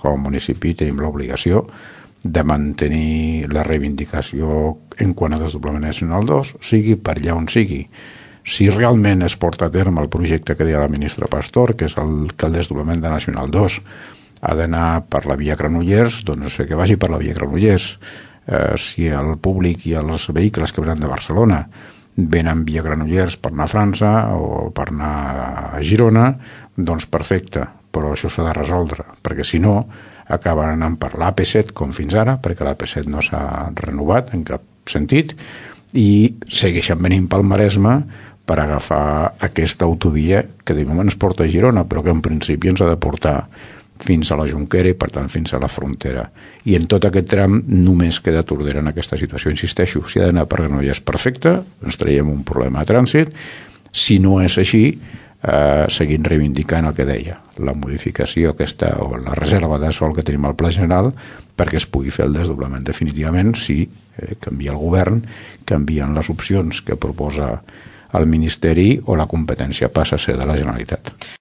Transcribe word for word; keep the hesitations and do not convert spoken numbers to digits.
com a municipi tenim l'obligació de mantenir la reivindicació en quant a desdoblament nacional dos, sigui per allà on sigui. Si realment es porta a terme el projecte que deia la ministra Pastor, que és el, que el desdoblament de Nacional dos ha d'anar per la via Granollers, doncs que vagi per la via Granollers. Eh, si el públic i els vehicles que venen de Barcelona venen via Granollers per anar a França o per anar a Girona, doncs perfecte, però això s'ha de resoldre, perquè si no acaben anant per l'A P set com fins ara, perquè l'A P set no s'ha renovat en cap sentit, i segueixen venint pel Maresme per agafar aquesta autovia que de moment es porta a Girona, però que en principi ens ha de portar fins a la Jonquera i per tant fins a la frontera. I en tot aquest tram només queda Tordera en aquesta situació. Insisteixo, si ha d'anar per Granollers perfecte, ens traiem un problema de trànsit. Si no és així, eh, seguint reivindicant el que deia, la modificació aquesta o la reserva de sòl que tenim al Pla General perquè es pugui fer el desdoblament definitivament si eh, canvia el govern, canvien les opcions que proposa el Ministeri o la competència passa a ser de la Generalitat.